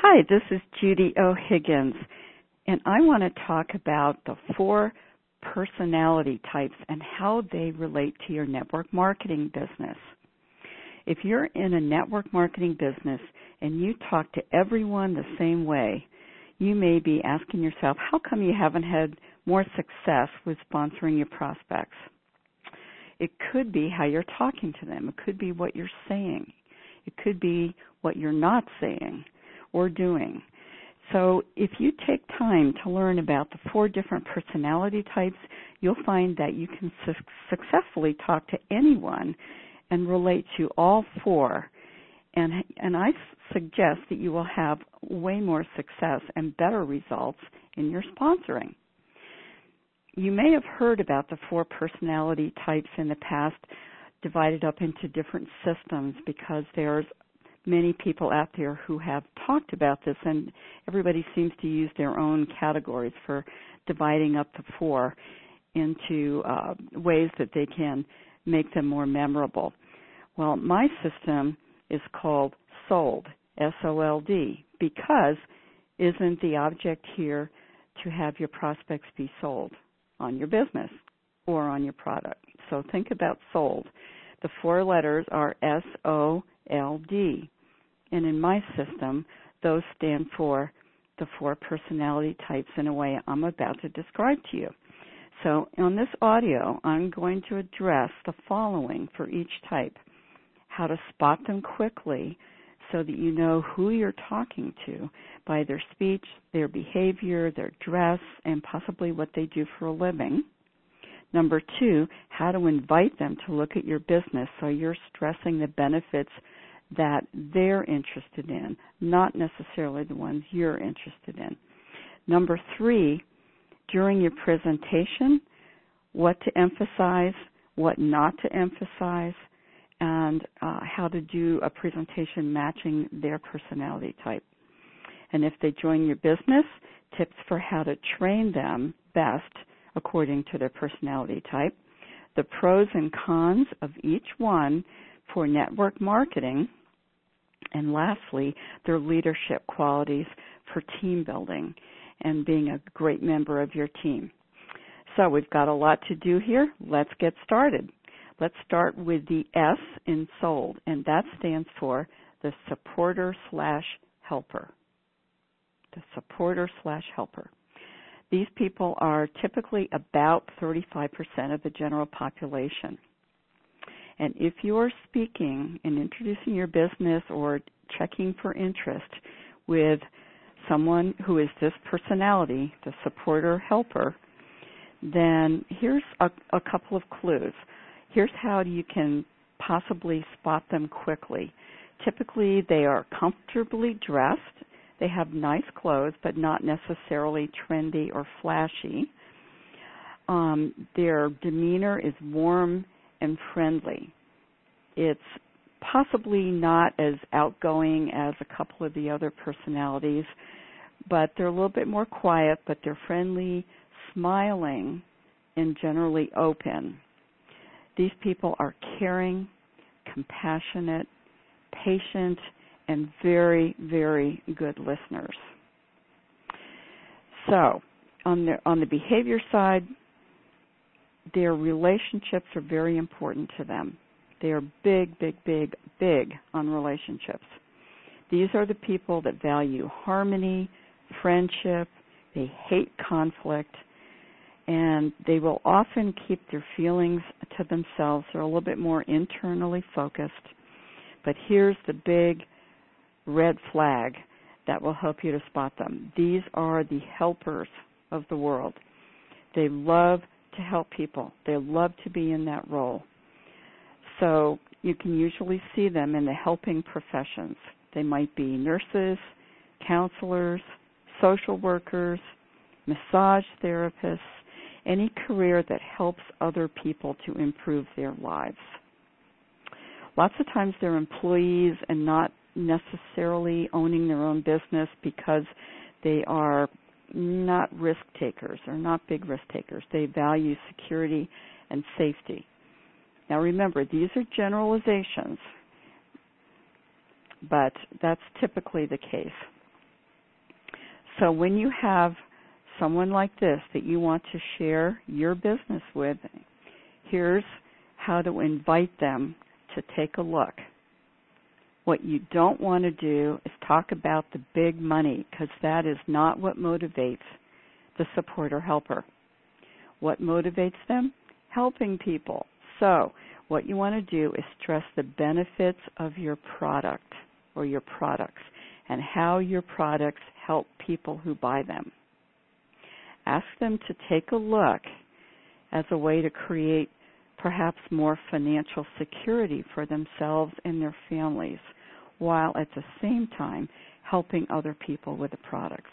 Hi, this is Judy O'Higgins, and I want to talk about the 4 personality types and how they relate to your network marketing business. If you're in a network marketing business and you talk to everyone the same way, you may be asking yourself, how come you haven't had more success with sponsoring your prospects? It could be how you're talking to them. It could be what you're saying. It could be what you're not saying or doing. So if you take time to learn about the 4 different personality types, you'll find that you can successfully talk to anyone and relate to all 4. And I suggest that you will have way more success and better results in your sponsoring. You may have heard about the 4 personality types in the past, divided up into different systems, because there's many people out there who have talked about this, and everybody seems to use their own categories for dividing up the 4 into ways that they can make them more memorable. Well, my system is called SOLD, S-O-L-D, because isn't the object here to have your prospects be sold on your business or on your product? So think about SOLD. The 4 letters are S-O-L-D. And in my system, those stand for the 4 personality types in a way I'm about to describe to you. So on this audio, I'm going to address the following for each type: how to spot them quickly so that you know who you're talking to by their speech, their behavior, their dress, and possibly what they do for a living. Number 2, how to invite them to look at your business so you're stressing the benefits that they're interested in, not necessarily the ones you're interested in. Number 3, during your presentation, what to emphasize, what not to emphasize, and how to do a presentation matching their personality type. And if they join your business, tips for how to train them best according to their personality type, the pros and cons of each one for network marketing, and lastly, their leadership qualities for team building and being a great member of your team. So we've got a lot to do here. Let's get started. Let's start with the S in SOLD, and that stands for the supporter/helper. The supporter/helper. These people are typically about 35% of the general population. And if you're speaking and introducing your business or checking for interest with someone who is this personality, the supporter-helper, then here's a couple of clues. Here's how you can possibly spot them quickly. Typically, they are comfortably dressed. They have nice clothes, but not necessarily trendy or flashy. Their demeanor is warm and friendly. It's possibly not as outgoing as a couple of the other personalities, but they're a little bit more quiet, but they're friendly, smiling, and generally open. These people are caring, compassionate, patient, and very, very good listeners. So, on the behavior side, their relationships are very important to them. They are big, big, big, big on relationships. These are the people that value harmony, friendship, they hate conflict, and they will often keep their feelings to themselves. They're a little bit more internally focused. But here's the big red flag that will help you to spot them. These are the helpers of the world. They love to help people. They love to be in that role. So you can usually see them in the helping professions. They might be nurses, counselors, social workers, massage therapists, any career that helps other people to improve their lives. Lots of times they're employees and not necessarily owning their own business because they are not risk takers or not big risk takers. They value security and safety. Now remember, these are generalizations, but that's typically the case. So when you have someone like this that you want to share your business with, here's how to invite them to take a look. What you don't want to do is talk about the big money, because that is not what motivates the supporter helper. What motivates them? Helping people. So what you want to do is stress the benefits of your product or your products and how your products help people who buy them. Ask them to take a look as a way to create perhaps more financial security for themselves and their families, while at the same time helping other people with the products.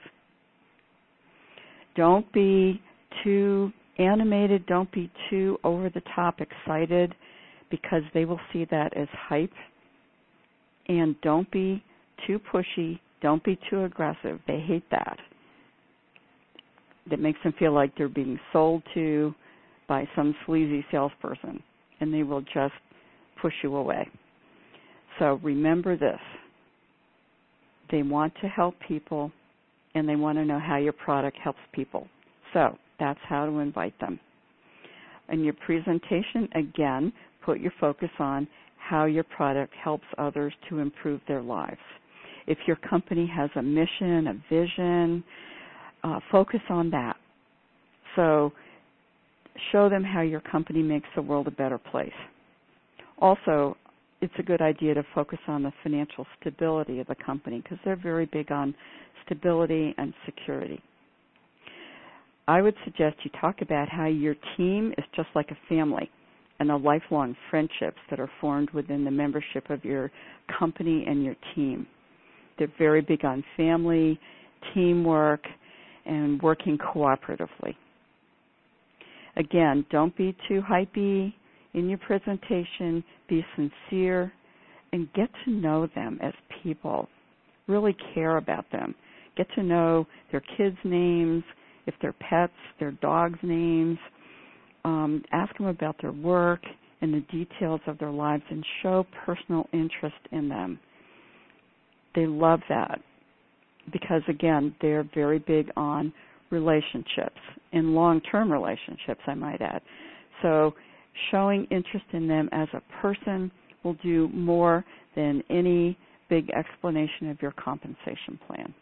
Don't be too animated, don't be too over-the-top excited, because they will see that as hype. And don't be too pushy, don't be too aggressive. They hate that. That makes them feel like they're being sold to by some sleazy salesperson, and they will just push you away. So remember this. They want to help people, and they want to know how your product helps people. So that's how to invite them. In your presentation, again, put your focus on how your product helps others to improve their lives. If your company has a mission, a vision, focus on that. So show them how your company makes the world a better place. Also, it's a good idea to focus on the financial stability of the company, because they're very big on stability and security. I would suggest you talk about how your team is just like a family, and the lifelong friendships that are formed within the membership of your company and your team. They're very big on family, teamwork, and working cooperatively. Again, don't be too hypey in your presentation. Be sincere and get to know them as people. Really care about them. Get to know their kids' names, if they're pets, their dogs' names. Ask them about their work and the details of their lives, and show personal interest in them. They love that because, again, they're very big on relationships, and long-term relationships, I might add. So showing interest in them as a person will do more than any big explanation of your compensation plan.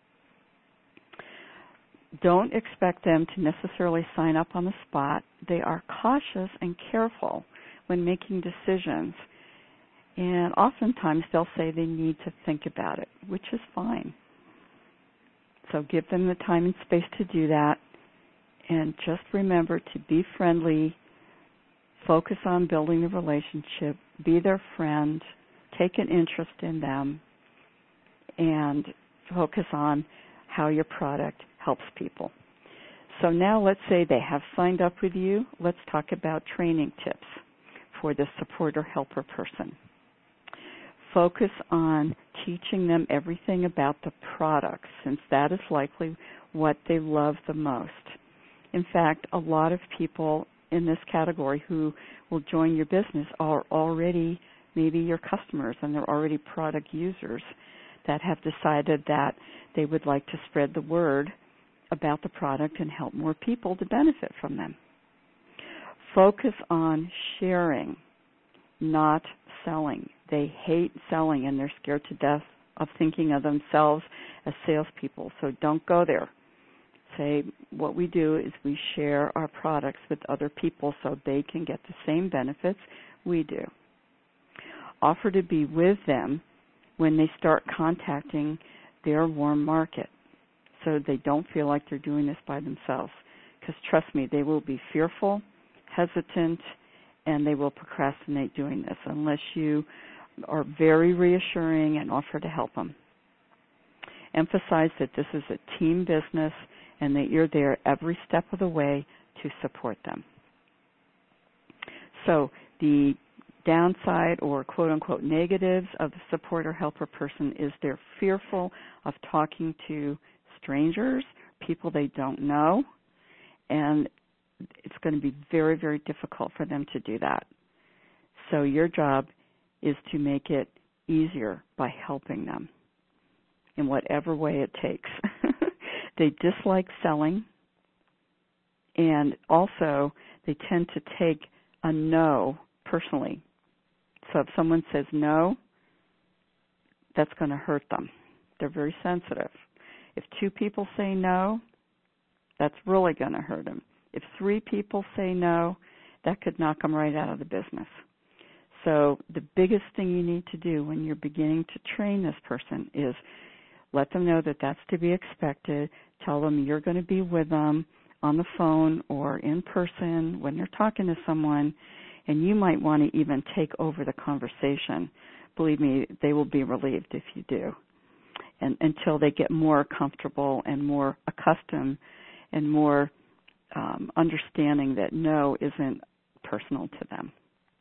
Don't expect them to necessarily sign up on the spot. They are cautious and careful when making decisions, and oftentimes they'll say they need to think about it, which is fine. So give them the time and space to do that, and just remember to be friendly, focus on building the relationship, be their friend, take an interest in them, and focus on how your product helps people. So now let's say they have signed up with you. Let's talk about training tips for the supporter helper person. Focus on teaching them everything about the product, since that is likely what they love the most. In fact, a lot of people in this category who will join your business are already maybe your customers, and they're already product users that have decided that they would like to spread the word about the product and help more people to benefit from them. Focus on sharing, not selling. They hate selling, and they're scared to death of thinking of themselves as salespeople. So don't go there. Say what we do is we share our products with other people so they can get the same benefits we do. Offer to be with them when they start contacting their warm market, so they don't feel like they're doing this by themselves. Because trust me, they will be fearful, hesitant, and they will procrastinate doing this unless you are very reassuring and offer to help them. Emphasize that this is a team business and that you're there every step of the way to support them. So the downside, or quote-unquote negatives, of the supporter helper person is they're fearful of talking to strangers, people they don't know, and it's going to be very, very difficult for them to do that. So your job is to make it easier by helping them in whatever way it takes. They dislike selling, and also they tend to take a no personally. So if someone says no, that's going to hurt them. They're very sensitive. If 2 people say no, that's really going to hurt them. If 3 people say no, that could knock them right out of the business. So the biggest thing you need to do when you're beginning to train this person is let them know that that's to be expected. Tell them you're going to be with them on the phone or in person when they're talking to someone, and you might want to even take over the conversation. Believe me, they will be relieved if you do, and until they get more comfortable and more accustomed and more understanding that no isn't personal to them.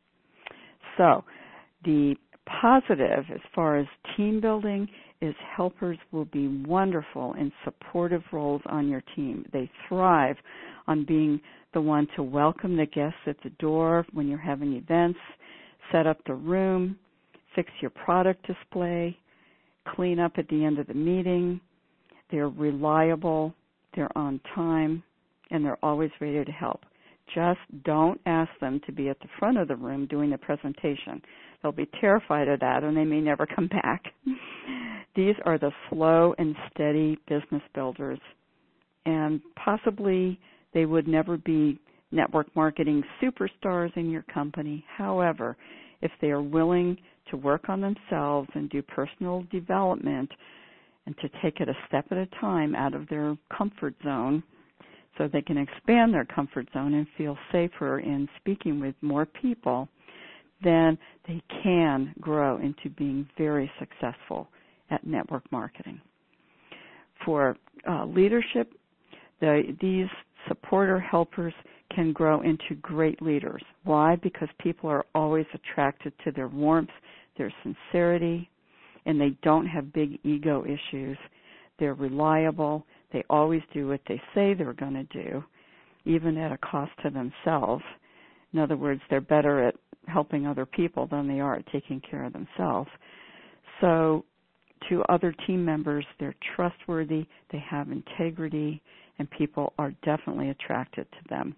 So the positive as far as team building is helpers will be wonderful in supportive roles on your team. They thrive on being the one to welcome the guests at the door when you're having events, set up the room, fix your product display, clean up at the end of the meeting. They're reliable, they're on time, and they're always ready to help. Just don't ask them to be at the front of the room doing the presentation. They'll be terrified of that, and they may never come back. These are the slow and steady business builders, and possibly they would never be network marketing superstars in your company. However, if they are willing to work on themselves and do personal development and to take it a step at a time out of their comfort zone, so they can expand their comfort zone and feel safer in speaking with more people, then they can grow into being very successful at network marketing. For leadership, these supporter helpers can grow into great leaders. Why? Because people are always attracted to their warmth, their sincerity, and they don't have big ego issues. They're reliable. They always do what they say they're going to do, even at a cost to themselves. In other words, they're better at helping other people than they are at taking care of themselves. So to other team members, they're trustworthy, they have integrity, and people are definitely attracted to them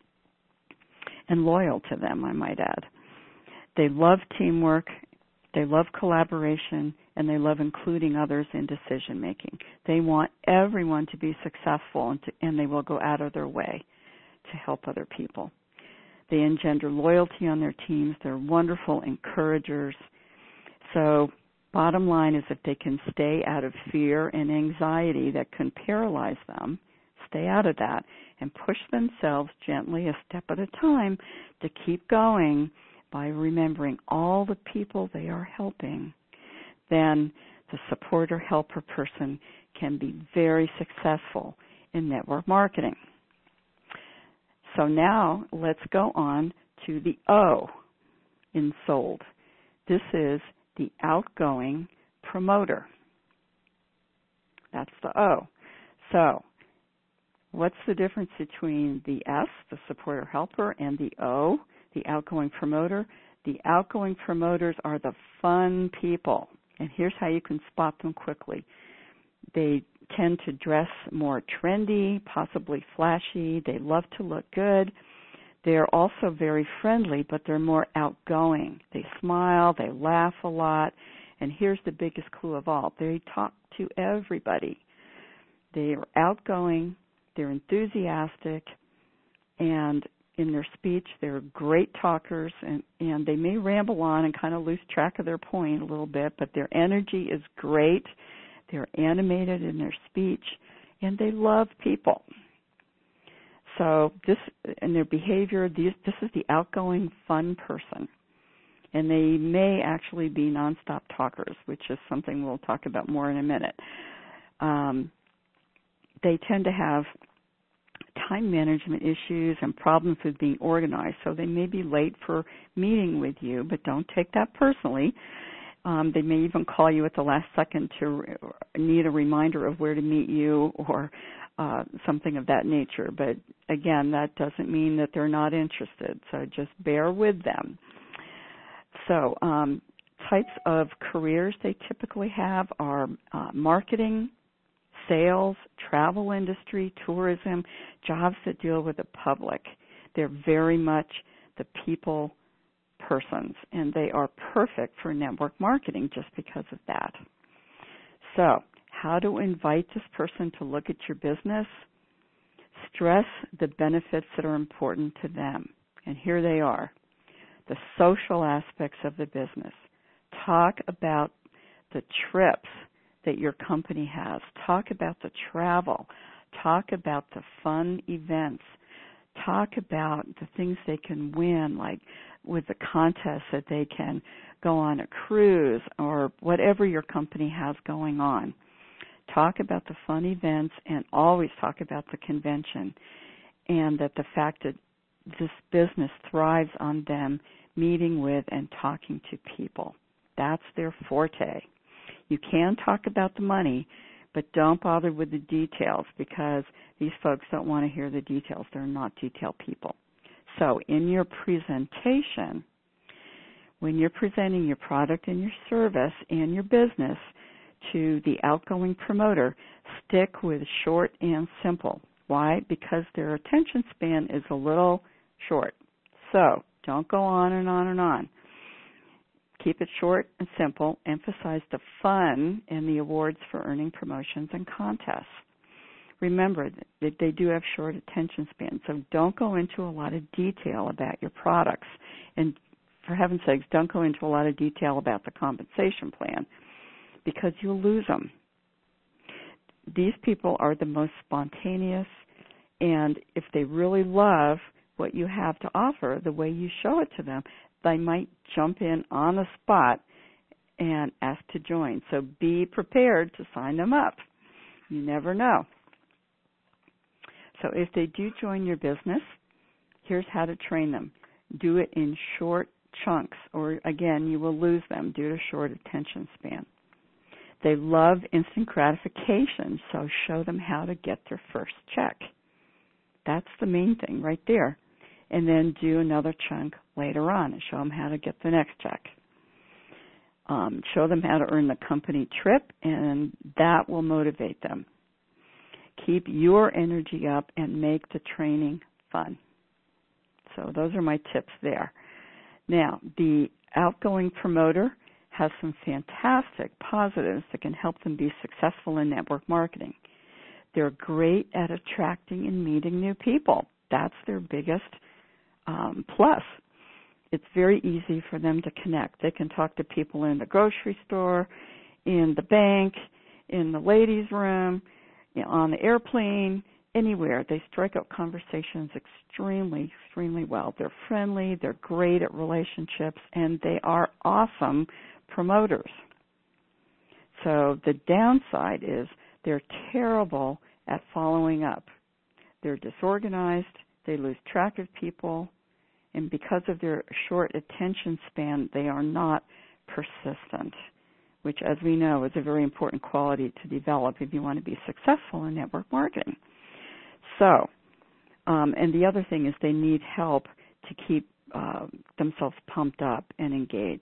and loyal to them, I might add. They love teamwork, they love collaboration, and they love including others in decision making. They want everyone to be successful, and they will go out of their way to help other people. They engender loyalty on their teams. They're wonderful encouragers. So bottom line is if they can stay out of fear and anxiety that can paralyze them, stay out of that and push themselves gently a step at a time to keep going by remembering all the people they are helping, then the supporter helper person can be very successful in network marketing. So now let's go on to the O in sold. This is the outgoing promoter. That's the O. So what's the difference between the S, the supporter helper, and the O, the outgoing promoter? The outgoing promoters are the fun people. And here's how you can spot them quickly. They tend to dress more trendy, possibly flashy. They love to look good. They're also very friendly, but they're more outgoing. They smile, they laugh a lot, and here's the biggest clue of all. They talk to everybody. They are outgoing, they're enthusiastic, and in their speech, they're great talkers, and they may ramble on and kind of lose track of their point a little bit, but their energy is great. They're animated in their speech, and they love people. So this, in their behavior, this is the outgoing, fun person. And they may actually be nonstop talkers, which is something we'll talk about more in a minute. They tend to have time management issues and problems with being organized, so they may be late for meeting with you, but don't take that personally. They may even call you at the last second to need a reminder of where to meet you or something of that nature. But again, that doesn't mean that they're not interested, so just bear with them. So types of careers they typically have are marketing, sales, travel industry, tourism, jobs that deal with the public. They're very much the people persons, and they are perfect for network marketing just because of that. So, how to invite this person to look at your business? Stress the benefits that are important to them. And here they are. The social aspects of the business. Talk about the trips that your company has. Talk about the travel. Talk about the fun events. Talk about the things they can win, like with the contests that they can go on a cruise or whatever your company has going on. Talk about the fun events and always talk about the convention and that the fact that this business thrives on them meeting with and talking to people. That's their forte. You can talk about the money, but don't bother with the details because these folks don't want to hear the details. They're not detail people. So in your presentation, when you're presenting your product and your service and your business to the outgoing promoter, stick with short and simple. Why? Because their attention span is a little short. So don't go on and on and on. Keep it short and simple. Emphasize the fun and the awards for earning promotions and contests. Remember that they do have short attention spans, so don't go into a lot of detail about your products. And for heaven's sakes, don't go into a lot of detail about the compensation plan because you'll lose them. These people are the most spontaneous, and if they really love what you have to offer, the way you show it to them, they might jump in on the spot and ask to join. So be prepared to sign them up. You never know. So if they do join your business, here's how to train them. Do it in short chunks, or again, you will lose them due to short attention span. They love instant gratification, so show them how to get their first check. That's the main thing right there. And then do another chunk later on and show them how to get the next check. Show them how to earn the company trip, and that will motivate them. Keep your energy up and make the training fun. So those are my tips there. Now, the outgoing promoter has some fantastic positives that can help them be successful in network marketing. They're great at attracting and meeting new people. That's their biggest plus. It's very easy for them to connect. They can talk to people in the grocery store, in the bank, in the ladies' room, on the airplane, anywhere. They strike up conversations extremely, extremely well. They're friendly, they're great at relationships, and they are awesome promoters. So the downside is they're terrible at following up. They're disorganized, they lose track of people, and because of their short attention span, they are not persistent, which, as we know, is a very important quality to develop if you want to be successful in network marketing. So, and the other thing is they need help to keep themselves pumped up and engaged.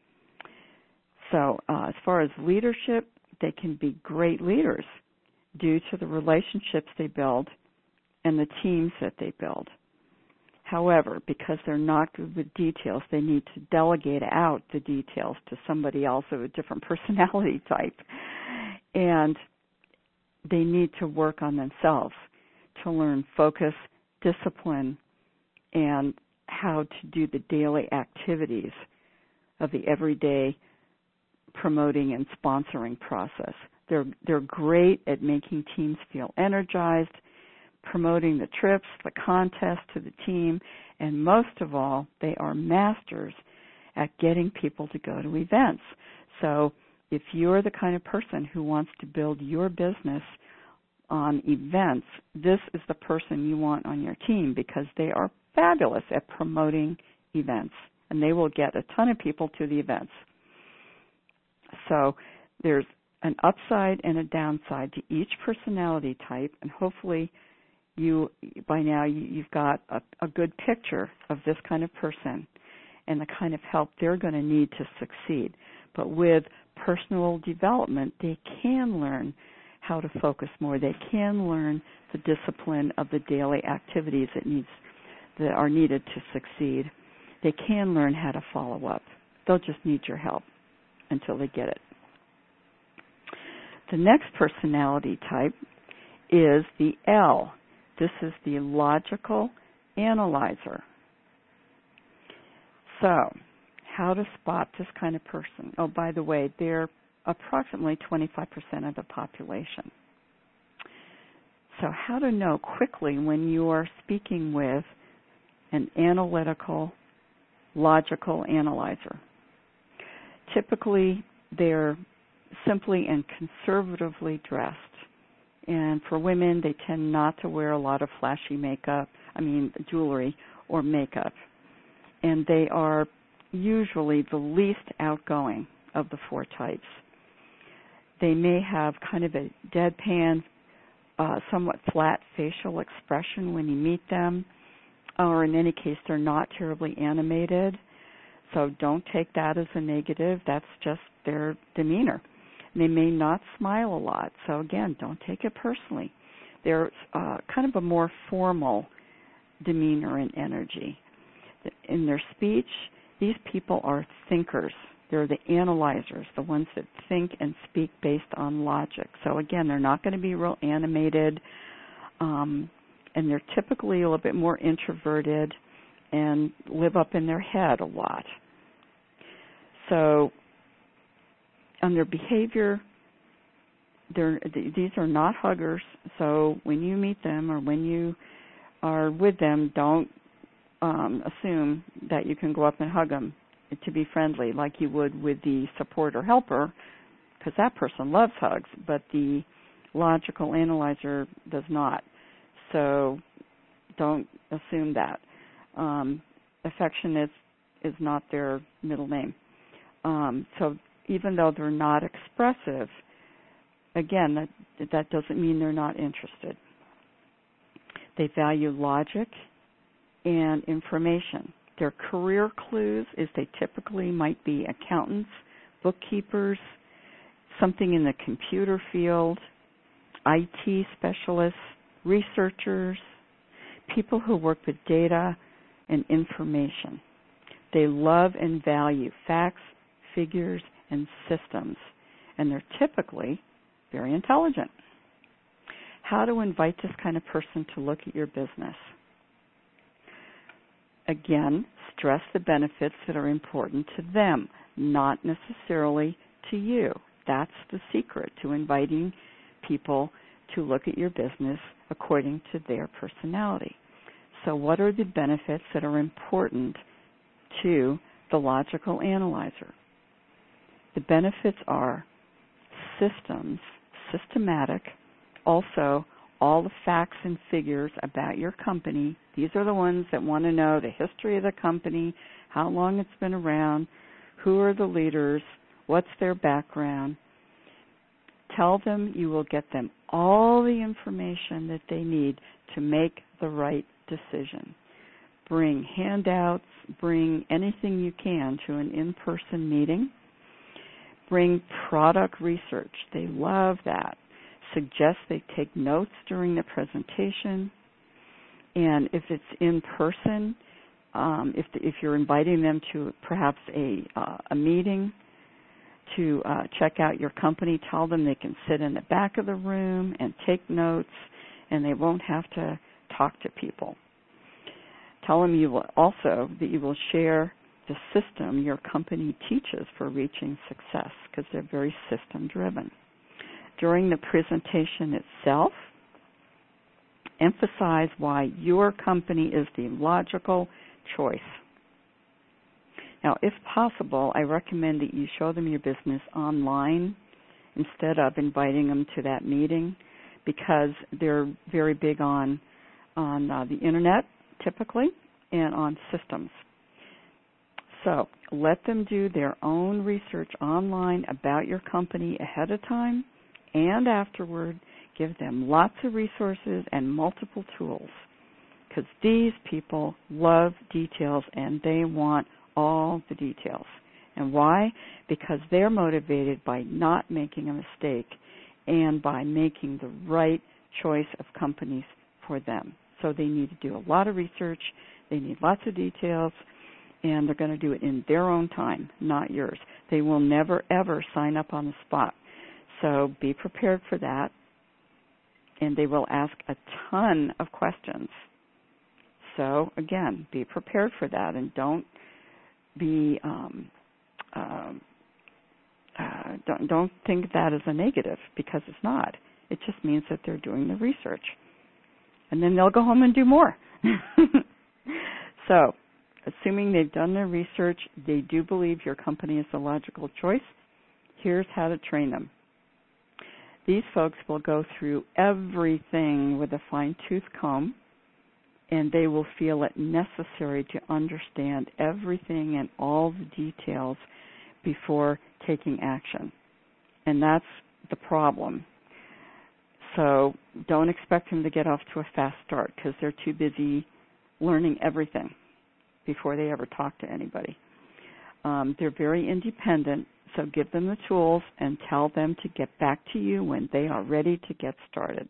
So as far as leadership, they can be great leaders due to the relationships they build and the teams that they build. However, because they're not good with details, they need to delegate out the details to somebody else of a different personality type. And they need to work on themselves to learn focus, discipline, and how to do the daily activities of the everyday promoting and sponsoring process. They're great at making teams feel energized, promoting the trips, the contests to the team, and most of all, they are masters at getting people to go to events. So if you're the kind of person who wants to build your business on events, this is the person you want on your team because they are fabulous at promoting events, and they will get a ton of people to the events. So there's an upside and a downside to each personality type, and hopefully by now you've got a good picture of this kind of person and the kind of help they're going to need to succeed. But with personal development, they can learn how to focus more. They can learn the discipline of the daily activities that are needed to succeed. They can learn how to follow up. They'll just need your help until they get it. The next personality type is the L. This is the logical analyzer. So, how to spot this kind of person? Oh, by the way, they're approximately 25% of the population. So, how to know quickly when you are speaking with an analytical, logical analyzer? Typically, they're simply and conservatively dressed. And for women, they tend not to wear a lot of flashy jewelry or makeup. And they are usually the least outgoing of the four types. They may have kind of a deadpan, somewhat flat facial expression when you meet them, or in any case, they're not terribly animated. So don't take that as a negative. That's just their demeanor. They may not smile a lot. So again, don't take it personally. They're kind of a more formal demeanor and energy. In their speech, these people are thinkers. They're the analyzers, the ones that think and speak based on logic. So again, they're not going to be real animated, and they're typically a little bit more introverted and live up in their head a lot. So on their behavior, these are not huggers. So when you meet them or when you are with them, don't assume that you can go up and hug them to be friendly like you would with the support or helper, because that person loves hugs, but the logical analyzer does not. So don't assume that. Affection is not their middle name. So even though they're not expressive, again, that doesn't mean they're not interested. They value logic and information. Their career clues is they typically might be accountants, bookkeepers, something in the computer field, IT specialists, researchers, people who work with data and information. They love and value facts, figures, and systems, and they're typically very intelligent. How to invite this kind of person to look at your business? Again, stress the benefits that are important to them, not necessarily to you. That's the secret to inviting people to look at your business according to their personality. So what are the benefits that are important to the logical analyzer? The benefits are systematic, also all the facts and figures about your company. These are the ones that want to know the history of the company, how long it's been around, who are the leaders, what's their background. Tell them you will get them all the information that they need to make the right decision. Bring handouts, bring anything you can to an in-person meeting. Bring product research. They love that. Suggest they take notes during the presentation. And if it's in person, if you're inviting them to perhaps a meeting to check out your company, tell them they can sit in the back of the room and take notes, and they won't have to talk to people. Tell them that you will share the system your company teaches for reaching success, because they're very system-driven. During the presentation itself, emphasize why your company is the logical choice. Now, if possible, I recommend that you show them your business online instead of inviting them to that meeting, because they're very big on the internet, typically, and on systems. So let them do their own research online about your company ahead of time and afterward. Give them lots of resources and multiple tools, because these people love details and they want all the details. And why? Because they're motivated by not making a mistake and by making the right choice of companies for them. So they need to do a lot of research, they need lots of details, and they're going to do it in their own time, not yours. They will never, ever sign up on the spot. So be prepared for that, and they will ask a ton of questions. So again, be prepared for that, and don't be don't think that is a negative, because it's not. It just means that they're doing the research, and then they'll go home and do more. So, assuming they've done their research, they do believe your company is the logical choice. Here's how to train them. These folks will go through everything with a fine-tooth comb, and they will feel it necessary to understand everything and all the details before taking action. And that's the problem. So don't expect them to get off to a fast start, because they're too busy learning everything before they ever talk to anybody. They're very independent, so give them the tools and tell them to get back to you when they are ready to get started.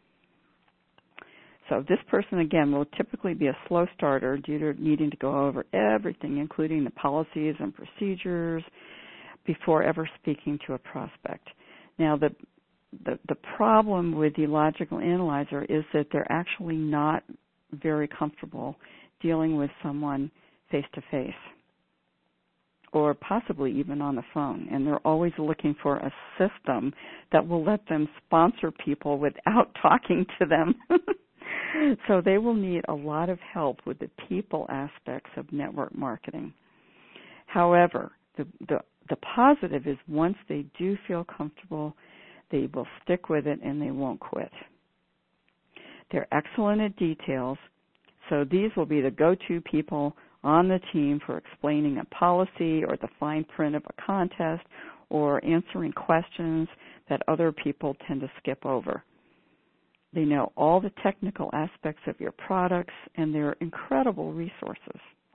So this person, again, will typically be a slow starter due to needing to go over everything, including the policies and procedures, before ever speaking to a prospect. Now, the problem with the logical analyzer is that they're actually not very comfortable dealing with someone face-to-face, or possibly even on the phone. And they're always looking for a system that will let them sponsor people without talking to them. So they will need a lot of help with the people aspects of network marketing. However, the positive is once they do feel comfortable, they will stick with it and they won't quit. They're excellent at details, so these will be the go-to people on the team for explaining a policy or the fine print of a contest or answering questions that other people tend to skip over. They know all the technical aspects of your products, and they're incredible resources.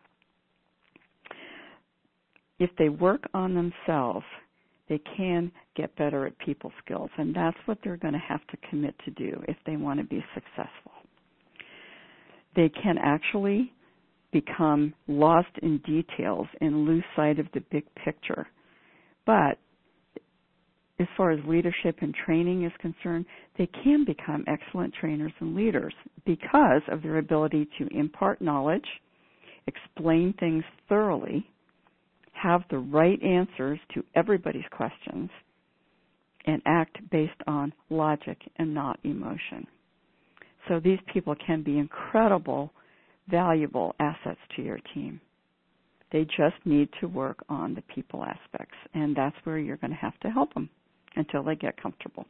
If they work on themselves, they can get better at people skills, and that's what they're going to have to commit to do if they want to be successful. They can actually become lost in details and lose sight of the big picture. But as far as leadership and training is concerned, they can become excellent trainers and leaders because of their ability to impart knowledge, explain things thoroughly, have the right answers to everybody's questions, and act based on logic and not emotion. So these people can be incredible, valuable assets to your team. They just need to work on the people aspects, and that's where you're going to have to help them until they get comfortable.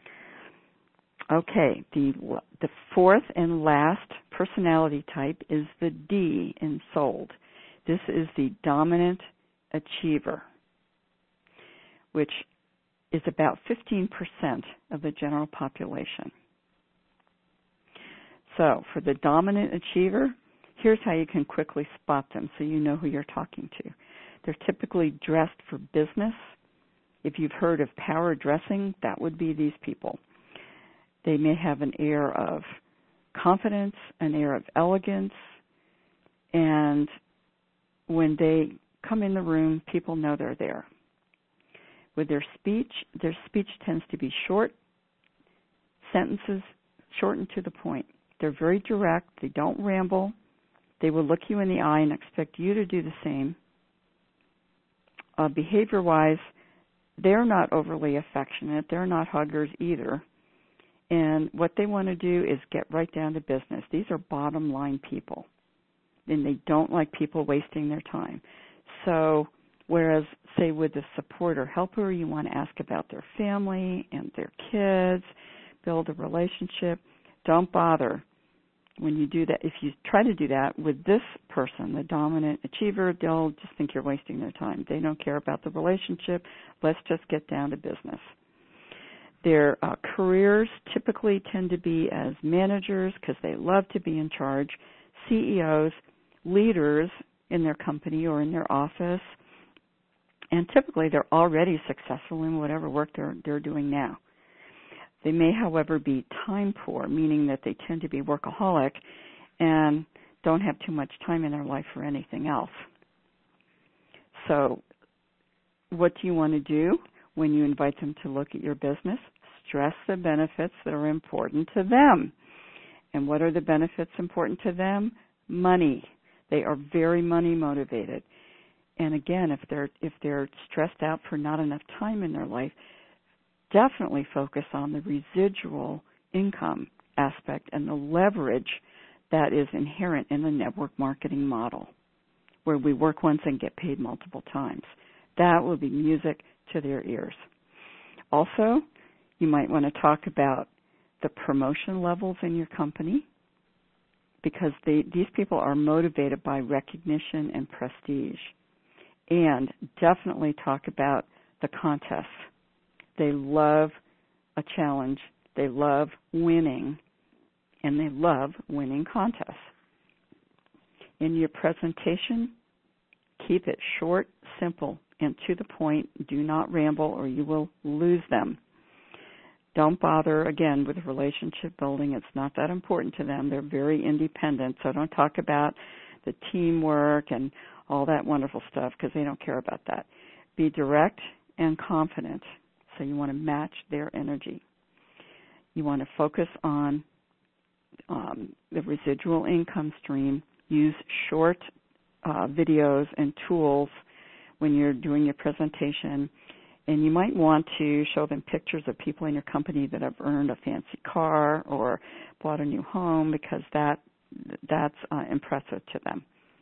Okay, the fourth and last personality type is the D in SOLD. This is the dominant achiever, which is about 15% of the general population. So for the dominant achiever, here's how you can quickly spot them so you know who you're talking to. They're typically dressed for business. If you've heard of power dressing, that would be these people. They may have an air of confidence, an air of elegance, and when they come in the room, people know they're there. With their speech tends to be short, sentences short and to the point. They're very direct. They don't ramble. They will look you in the eye and expect you to do the same. Behavior-wise, they're not overly affectionate. They're not huggers either. And what they want to do is get right down to business. These are bottom-line people, and they don't like people wasting their time. So whereas, say, with the support or helper, you want to ask about their family and their kids, build a relationship, don't bother. When you do that, if you try to do that with this person, the dominant achiever, they'll just think you're wasting their time. They don't care about the relationship. Let's just get down to business. Their careers typically tend to be as managers because they love to be in charge, CEOs, leaders in their company or in their office, and typically they're already successful in whatever work they're doing now. They may, however, be time poor, meaning that they tend to be workaholic and don't have too much time in their life for anything else. So what do you want to do when you invite them to look at your business? Stress the benefits that are important to them. And what are the benefits important to them? Money. They are very money motivated. And again, if they're stressed out for not enough time in their life, definitely focus on the residual income aspect and the leverage that is inherent in the network marketing model, where we work once and get paid multiple times. That will be music to their ears. Also, you might want to talk about the promotion levels in your company, because these people are motivated by recognition and prestige. And definitely talk about the contests. They love a challenge. They love winning. And they love winning contests. In your presentation, keep it short, simple, and to the point. Do not ramble or you will lose them. Don't bother, again, with relationship building. It's not that important to them. They're very independent, so don't talk about the teamwork and all that wonderful stuff, because they don't care about that. Be direct and confident, so you want to match their energy. You want to focus on the residual income stream. Use short videos and tools when you're doing your presentation. And you might want to show them pictures of people in your company that have earned a fancy car or bought a new home, because that's impressive to them.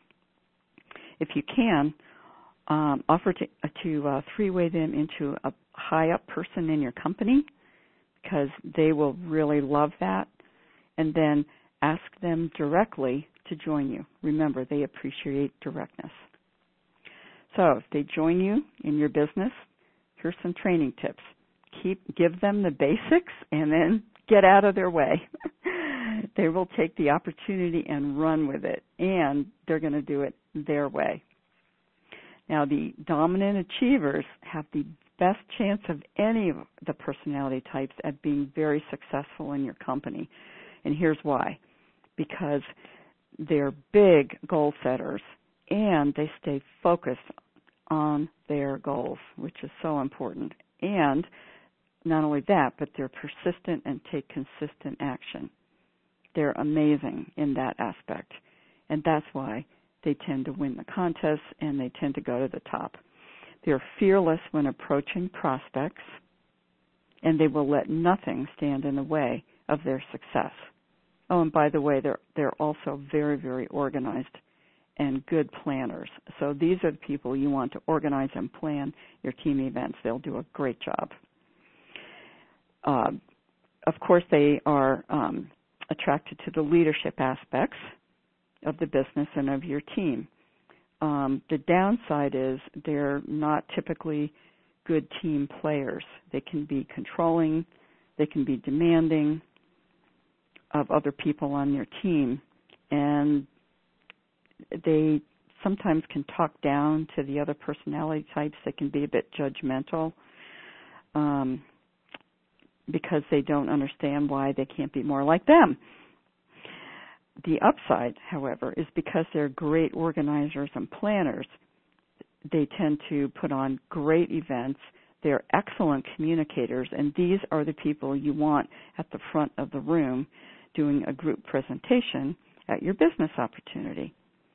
If you can, offer to three-way them into a high-up person in your company, because they will really love that. And then ask them directly to join you. Remember, they appreciate directness. So if they join you in your business, here's some training tips. Give them the basics and then get out of their way. They will take the opportunity and run with it, and they're going to do it their way. Now, the dominant achievers have the best chance of any of the personality types at being very successful in your company. And here's why. Because they're big goal setters, and they stay focused on their goals, which is so important. And not only that, but they're persistent and take consistent action. They're amazing in that aspect. And that's why they tend to win the contests and they tend to go to the top. They're fearless when approaching prospects, and they will let nothing stand in the way of their success. Oh, and by the way, they're also very, very organized and good planners. So these are the people you want to organize and plan your team events. They'll do a great job. Of course, they are attracted to the leadership aspects of the business and of your team. The downside is they're not typically good team players. They can be controlling, they can be demanding of other people on your team, and they sometimes can talk down to the other personality types. They can be a bit judgmental because they don't understand why they can't be more like them. The upside, however, is because they're great organizers and planners, they tend to put on great events. They're excellent communicators, and these are the people you want at the front of the room doing a group presentation at your business opportunity.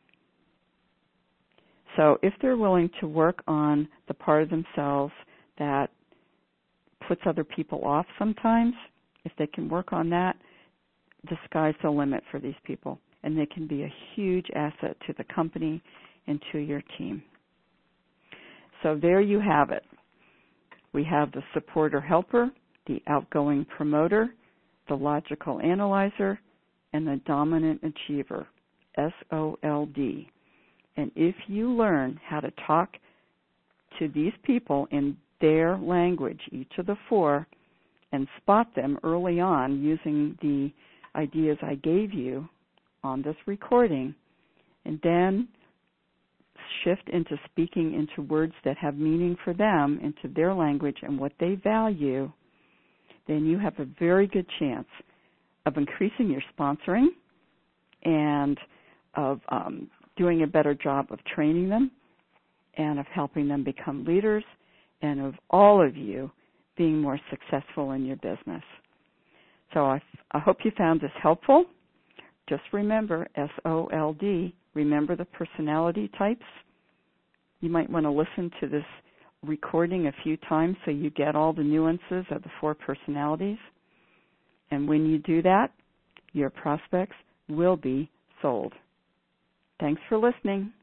So if they're willing to work on the part of themselves that puts other people off sometimes, if they can work on that, the sky's the limit for these people, and they can be a huge asset to the company and to your team. So there you have it. We have the supporter helper, the outgoing promoter, the logical analyzer, and the dominant achiever, SOLD. And if you learn how to talk to these people in their language, each of the four, and spot them early on using the ideas I gave you on this recording, and then shift into speaking into words that have meaning for them, into their language and what they value, then you have a very good chance of increasing your sponsoring and of doing a better job of training them and of helping them become leaders and of all of you being more successful in your business. So I hope you found this helpful. Just remember, SOLD, remember the personality types. You might want to listen to this recording a few times so you get all the nuances of the 4 personalities. And when you do that, your prospects will be sold. Thanks for listening.